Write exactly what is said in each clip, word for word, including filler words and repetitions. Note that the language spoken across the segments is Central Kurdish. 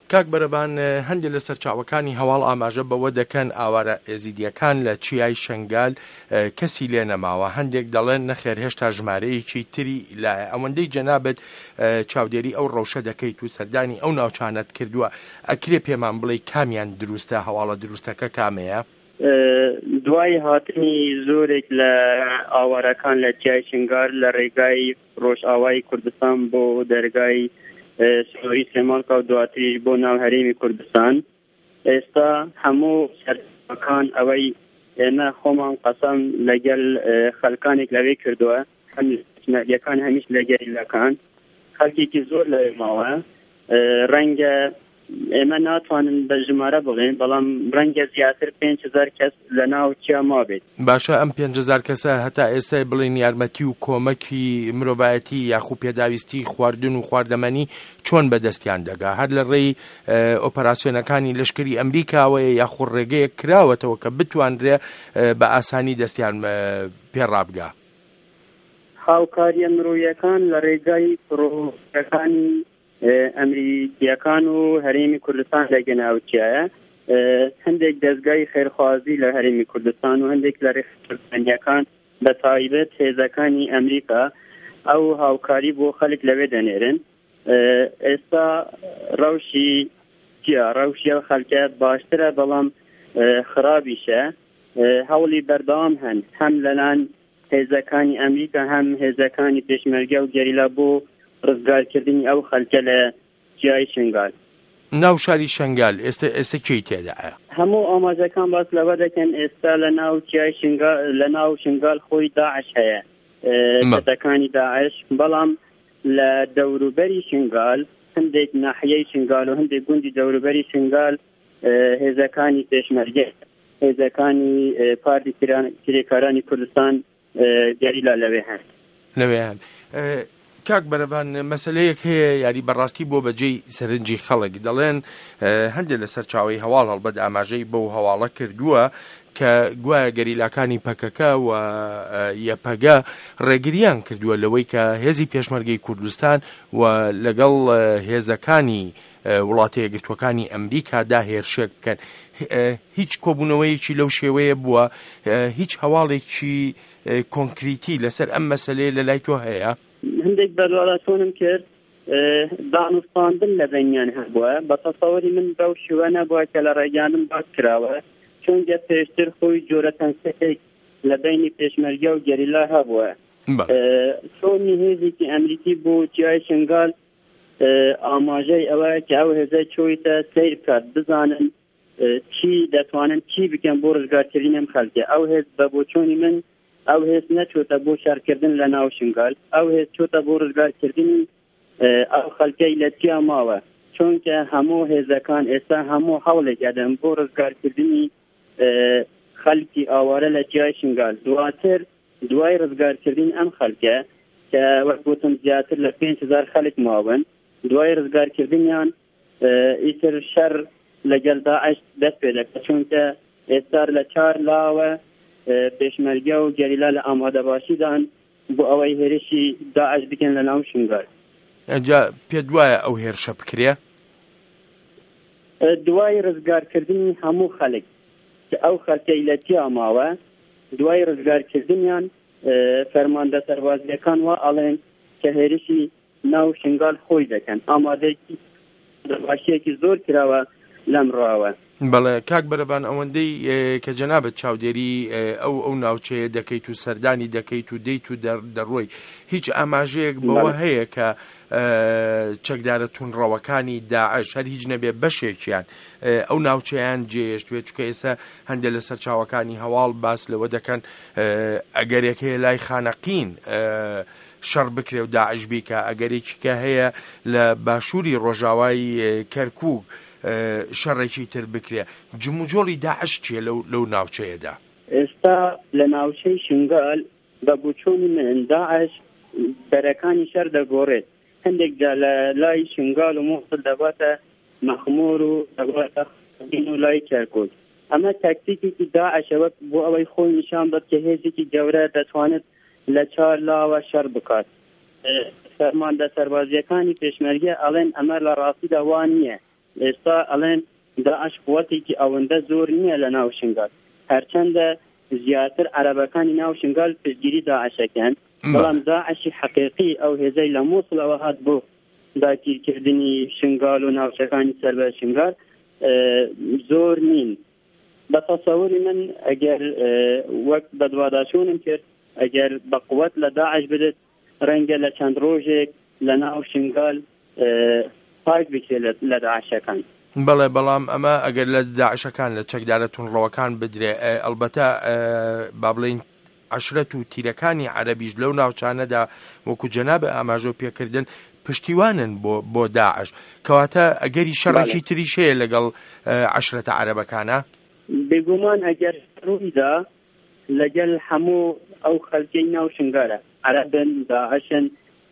کاک بەرەبان هەندێک لە سەرچاوەکانی هەواڵ ئاماژە بەوە دەکەن ئاوارە ئێزیدیەکان لە چیای شنگال کەسی لێ نەماوە. هەندێک دەڵێن نەخێر هێشتا ژمارەیەکی تری لایە. ئەوەندەی جەنابەت چاودێری ئەو ڕەوشە دەکەیت و سەردانی ئەو ناوچانت کردووە، ئەکرێ پێمان بڵێ کامیان دروستە، هەواڵە دروستەکە کامەیە؟ دوای هاتنی زۆرێک لە ئاوارەکان لە چیای شنگال لە ڕێگای ڕۆژئاوای کوردستان بۆ دەرگای سنووری سلێمانکە و دواتریش بۆ ناو هەرێمی کوردستان، ئێستا هەموو سەرچاوەکان ئەوەی ئێمە خۆمان قەسەم لەگەل خەڵکانێک لەوێ کردووە، هەم ژمارەکان هەمیش لە گەریلەکان خەڵکێکی زۆر لەوێ ماوە. ڕەنگە ئێمە ناتوانن بە ژمارە بڵێن، بەڵام ڕەنگە زیاتر پێنج هەزار کەس لە ناو چیا مابێت. باشە، ئەم پێنج هەزار کەسە هەتا ئێستا بڵێن یارمەتی و کۆمەکی مرۆڤایەتی یاخوو پێداویستی خواردن و خواردەمەنی چۆن بەدەستیان دەگا؟ هەر لە ڕێی ئۆپەراسیۆنەکانی لەشکری ئەمریکاوەیە یاخوو ڕێگەیەک کراوەتەوە کە بتوانرێ بە ئاسانی دەستیان پێڕابگا؟ هاوکاریە مرۆیەکان لە ڕێگای پرۆژەکانی ئەمریکیەکان و هەرێمی کوردستان لەگەناوچیایە. هەندێک دەستگای خێرخوازی لە هەرێمی کوردستان و هەندێک لە ڕێخستانیەکان بە تایبەت هێزەکانی ئەمریکا ئەو هاوکاری بۆ خەڵک لەوێ دەنێرن. ئێستا ڕەوشی چیا ڕەوشی ئەو خەڵکە باشترە، بەڵام خراپیشە. هەوڵی بەردەوام هەن هەم لەلان هێزەکانی ئەمریکا هەم هێزەکانی پێشمەرگە و گەریلا بۆ ڕزگارکردنی ئەو خەڵکە لە چیای شنگال. ناو شاری شنگال ئێستا ئێستا کێی تێدایە؟ هەموو ئاماژەکان باس لەوە دەکەن ئێستا لە ناو چیای شنگال لە ناو شنگال خۆی داعش هەیە، دەتەکانی داعش، بەڵام لە دەوروبەری شنگال هەندێک ناحیەی شنگال و هەندێک گوندی دەوروبەری شنگال هێزەکانی پێشمەرگە، هێزەکانی پارتی کرێکارانی کوردستان گەریلا لەوێ هەن لەوێ هەن. کاک بەرەبان مەسەلەیەک هەیە یاری بەڕاستی بۆ بەجێی سەرنجی خەڵک. دەڵێن هەندێک لە سەرچاوی هەواڵ هەڵبەت ئاماژەی بەو هەواڵە کردووە کە گوایە گەریلاکانی پەکەکە و یەپەگە ڕێگریان کردووە لەوەی کە هێزی پێشمەرگەی کوردستان و لەگەڵ هێزەکانی وڵاتە یەکگرتووەکانی ئەمریکادا هێرشێک بکەن. هیچ کۆبوونەوەیەکی لەو شێوەیە بووە؟ هیچ هەواڵێکی کۆنکریتی لەسەر ئەم مەسەلەیە لە لای تۆ هەیە؟ هەندێک بەرگاڵاتۆنم کرد، دانوستاندن لە بینیان هەبووە. بە تەسەوەری من بەو شێوە نەبووە کە لە ڕێگانم باس کراوە، چونکە پێشتر خۆی جۆرە تەنسەیەک لە بینی پێشمەرگە و گەریلا هەبووە. چۆنی هێزێکی ئەمریکی بۆ چیای شنگال ئاماژەی ئەوە کە ئەو هێزە چۆیتە سیر بکات، بزانن چی دەتوانن چی بکەن بۆ ڕزگارکردنی ئەم خەڵکە. ئەو هێز بە بۆچۆنی من ئەو هێز نەچۆتە بۆ شارکردن لە ناو شنگال، ئەو هێز چۆتە بۆ ڕزگارکردنی ئەو خەڵکەی لە چیا ماوە، چونکە هەموو هێزەکان ئێستا هەموو هەوڵێک ئەدەن بۆ ڕزگارکردنی خەڵکی ئاوارە لە چیای شنگال. دواتر دوای ڕزگارکردنی ئەم خەڵکە کە وەک گوتم زیاتر لە پێنج هەزار خەڵک ماون، دوای ڕزگارکردنیان ئیتر شەر لەگەڵ داعش دەست پێ دەکات، چونکە ئێستا لە چار لاوە پێشمەرگە و گەریلا لە ئامادەباشیدان بۆ ئەوەی هێرشی داعش بکەن لە ناو شنگال. ئەجا پێ دوایە ئەو هێرشە بکرێ؟ دوای ڕزگارکردنی هەموو خەڵک کە ئەو خەڵکەی لە چیا ماوە، دوای ڕزگارکردنیان فەرماندە سەربازیەکان وا ئەڵێن کە هێرشی ناو شنگال خۆی دەکەن. ئامادەیەکی باشیەکی زۆر کراوە لەم ڕاوە. بەڵێ کاک بەرەبان، ئەوەندەی کە جەنابەت چاودێری ئەو ئەو ناوچەیە دەکەیت و سەردانی دەکەیت و دەیت و دەڕۆی، هیچ ئاماژەیەک بەوە هەیە کە چەکدارە تونڕەوەکانی داعش هەر هیچ نەبێ بەشێکیان ئەو ناوچەیان جێهێشتوێت؟ چونکە ئێستا هەندێک لە سەرچاوەکانی هەواڵ باس لەوە دەکەن ئەگەرێک هەیە لای خانەقین شەڕ بکرێ و داعش بیکە، ئەگەرێکی کە هەیە لە باشووری ڕۆژاوای کەرکووک شەڕێکی تر بکرێ. جموجۆڵی داعش چیە لەو ناوچەیەدا؟ ئێستا لە ناوچەی شنگال بە بچۆنی من داعش بەرەکانی شەر دەگۆڕێت. هەندێک جا لە لای شنگال و مووسڵ دەباتە مەخمۆر و دەباتە خەبین و لای کەرکووک. ئەمە تاکتیکێکی داعشەوە بۆ ئەوەی خۆی نیشان بەت کە هێزێکی گەورە دەتوانێت لە چار لاوە شەڕ بکات. فەرماندە سەربازیەکانی پێشمەرگە ئەڵێن ئەمە لە ڕاستیدا وان نییە. ئێستا ئەڵێن داعش قووەتێکی ئەوەندە زۆر نییە لە ناو شنگال، هەرچەندە زیاتر عەرەبەکانی ناو شنگال پشتگیری داعشەکەن، بەڵام داعشی حەقیقی ئەو هێزەی لە مووسڵەوە هات بۆ داگیرکردنی شنگال و ناوچەکانی سەربەر شنگال زۆر نین. بە تەسەووری من ئەگەر وەک بەدواداچوونم کرد ئەگەر بە قووەت لە داعش بدت ڕەنگە لە چەند ڕۆژێک لە ناو شنگال پاک بکرێت لە داعشەکان. بەڵێ بەڵام ئەمە ئەگەر لە داعشەکان لە چەکدارە تونڕەوەکان بدرێ ئەلبەتە با بڵێین عەشرەت و تیرەکانی عەرەبیش لەو ناوچانەدا وەکو جەنابە ئاماژە پێکردن پشتیوانن بۆ بۆ داعش، کەواتە ئەگەری شەڕێکی تریش هەیە لەگەڵ عەشرەتە عەرەبەکانە؟ بێگومان ئەگەر ڕوویدا لەگەڵ هەموو ئەو خەڵکەی ناو شنگالە عەرەبن داعشن،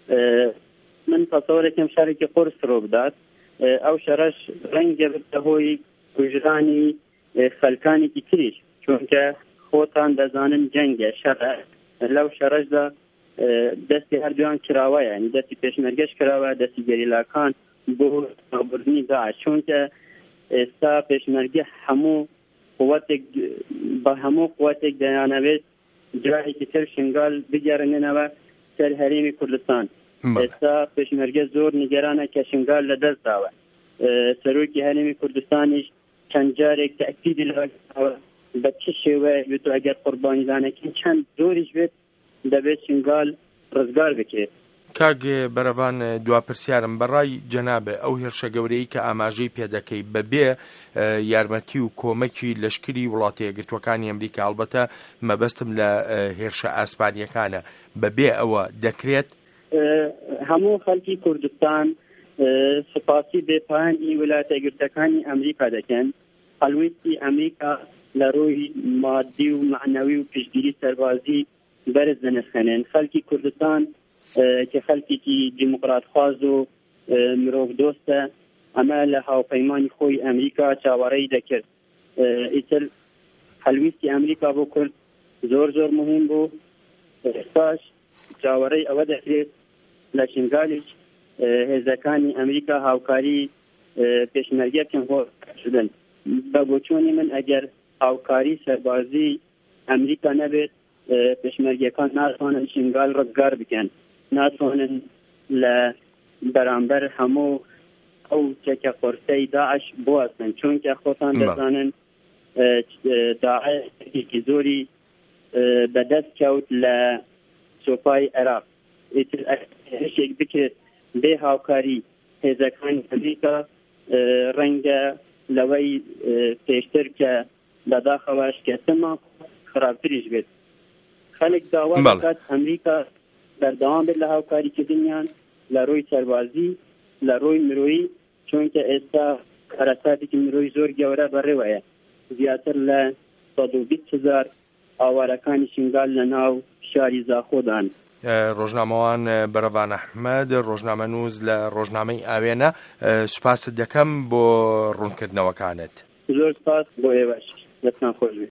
من تەسەوورێکم شارێکی قورس ڕۆ بدات، ئەو شەڕەش ڕەنگە بێتە هۆی کوژرانی خەلکانێکی تریش، چونکە خۆتان دەزانن جەنگە شەڕە، لەو شەڕەشدا دەستی هەردووان کراوە، یعنی دەستی پێشمەرگەش کراوە، دەستی گەریلاکان بۆ ناوبردنی داعش، چونکە ئێستا پێشمەرگە هەموو قووەتێک بە هەموو قووەتێک دەیانەوێت جارێکی تر شنگال بگەڕێنەوە سەر هەرێمی کوردستان. ئێستا پێشمەرگە زۆر نیگەرانە کە شنگال لە دەست داوە، سەرۆکی هەرێمی کوردستانیش چەند جارێک تەکیدی لەوە بە چ شێوەیە بێت و ئەگەر قوربانیدانەکەی چەند زۆریش بێت دەبێت شنگال ڕزگار بکرێت. کاک بەرەڤان دواپرسیارم بەڕای جەنابێ ئەو هێرشە گەورەی کە ئاماژەی پێدەکەی بەبێ یارمەتی و کۆمەکی لەشکری وڵاتە یەکگرتووەکانی ئەمریکا، ئەلبەتە مەبەستم لە هێرشە ئاسپانیەکانە، بەبێ ئەوە دەکرێت؟ هەموو خەڵکی کوردستان سوپاسی بێپایانی ویلایەتە یەکگرتووەکانی ئەمریکا دەکەن، هەڵوێستی ئەمریکا لە ڕۆی مادی و معنەوی و پشتگیری سەربازی بەرز دەنرخێنن. خەڵکی کوردستان کە خەڵکێکی دیموکراتخواز و مرۆڤ دۆستە، ئەمە لە هاوپەیمانی خۆی ئەمریکا چاوەڕێی دەکرد. ئیتر هەڵوێستی ئەمریکا بۆ کورد زۆر زۆر مهم بوو، ئێستاش چاوەڕێی ئەوە دەکرێت لە شنگالیش هێزەکانی ئەمریکا هاوکاری پێشمەرگەکەن هۆ شدن. بە بۆچوونی من ئەگەر هاوکاری سەربازی ئەمریکا نەبێت پێشمەرگەکان ناتوانن شنگال ڕزگار بکەن، ناتوانن لە بەرامبەر هەموو ئەو چەکە قورسەی داعش بوەستن، چونکە خۆتان دەزانن داعشێکی زۆری بەدەست کەوت لە سۆپای عێراق. ئیتر هێرشێک بکرێت بێ هاوکاری هێزەکانی ئەمریکا ڕەنگە لەوەی پێشتر کە لەداخەوە شکستەما خراپتریش بێت. خەڵک داوا دەکات ئەمریکا بەردەوام بێت لە هاوکاریکردنیان لە ڕۆی سەربازی، لە ڕۆی مرۆیی، چونکە ئێستا هەراساتێکی مرۆیی زۆر گەورە بەڕێوەیە، زیاتر لە سەد و بیست هەزار ئاوارەکانی شنگال لە ناو شاری زاخۆدان. ڕۆژنامەوان بەرەڤان ئەحمەد، ڕۆژنامەنووس لە ڕۆژنامەی ئاوێنە، سوپاست دەکەم بۆ ڕوونکردنەوەکانت. زۆر سپاس بۆ ئێوەش، دەستان خۆش بێت.